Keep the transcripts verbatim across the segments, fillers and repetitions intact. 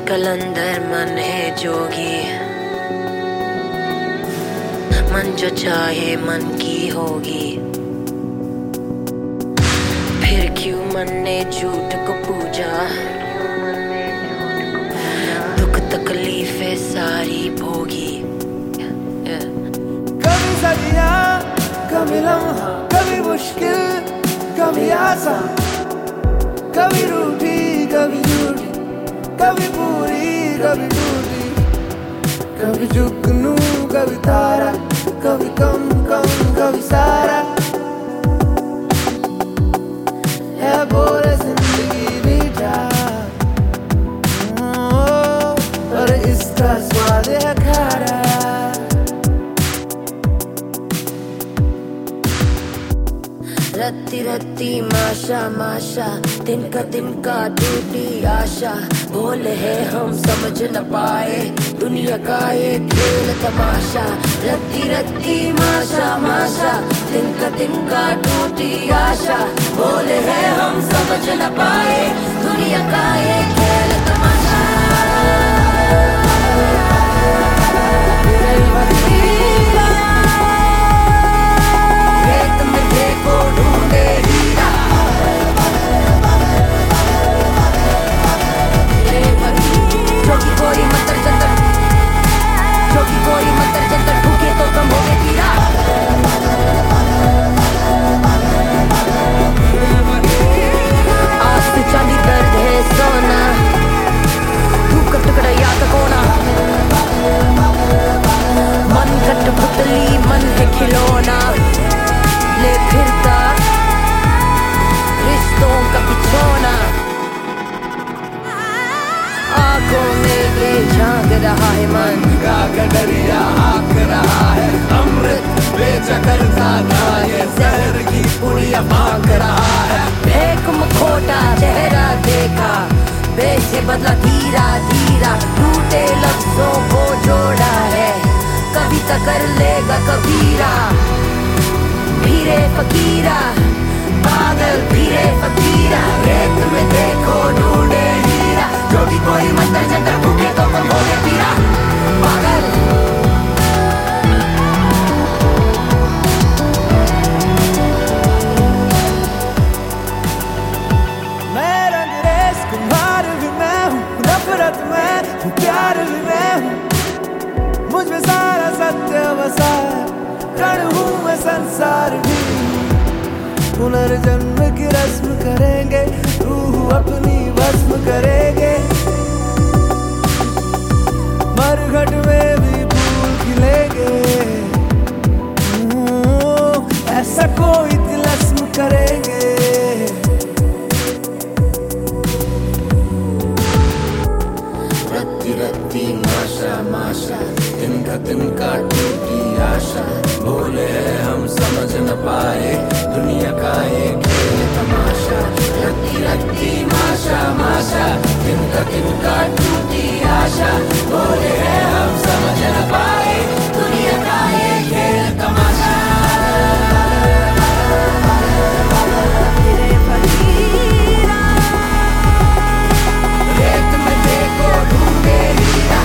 कलंदर मन है जोगी, मन जो चाहे मन की होगी। फिर क्यों मन ने झूठ को पूजा, दुख तकलीफें सारी भोगी। कभी सदियां, कभी लम्हा, कभी मुश्किल, कभी आसान, कभी रूठी, कभी झूठी, कभी पूरी, कभी टूटी, कभी जुगनू, कभी तारा, कभी कम कम, कभी सारा। है बोले जिंदगी मीठा, और इसका स्वाद है खारा। रत्ती रत्ती माशा माशा, दिन का दिन का टूटी आशा। भोले है हम समझ न पाए दुनिया का ये खेल तमाशा। रत्ती रत्ती माशा माशा, दिन का दिन का टूटी आशा। भोले है हम समझ न पाए दुनिया का ये खेल तमाशा। मन है खिलौना ले फिरता रिश्तों का बिछोना। आंखों में ये झांक रहा है मन, गागर दरिया आक रहा है। अमृत बेचकर साधा ये जहर की पुड़िया फांक रहा है। फेंक मुखोटा चेहरा देखा, बेच से बदला धीरा धीरा। टूटे लफ्जों को जोड़ा है, कविता कर लेगा कबीरा। फिरे फकीरा पागल फिरे फकीरा, रेत में देखो ढूंढे हीरा। जो भी कोई मंत्र जंतर भूखे तो कम हो गए पीरा। पागल मैं रंगरेज कुम्हार भी मैं हूँ, नफरत मैं हूँ, प्यार भी मैं हूँ। मुझ में सारा सत्य बसा है, कण हूँ मैं संसार भी। पुनर्जन्म की रस्म करेंगे, रूह अपनी भस्म करेंगे। मरघट में भी फूल खिलेंगे, ऐसा कोई तिलस्म करेंगे। रत्ती रत्ती माशा माशा, दिन का दिन का टूटी आशा। भोले हम समझ न पाए दुनिया का ये खेल तमाशा। रत्ती रत्ती माशा माशा, दिन का दिन का टूटी आशा। भोले हम समझ न पाए दुनिया का ये खेल तमाशा। रेत में देखो ढूंढे हीरा।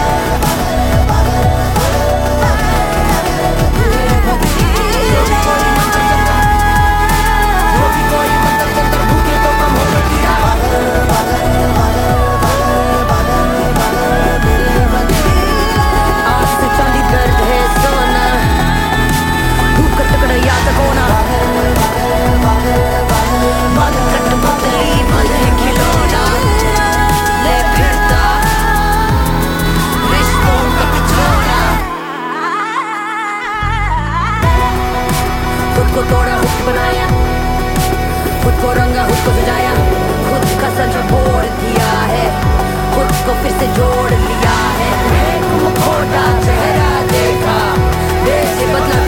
खुद को तोड़ा खुद बनाया, खुद को रंगा खुद को सजाया। खुद का सच बोल दिया है, खुद को फिर से जोड़ लिया है। एक मुखौटा चेहरा देखा, देश से बदला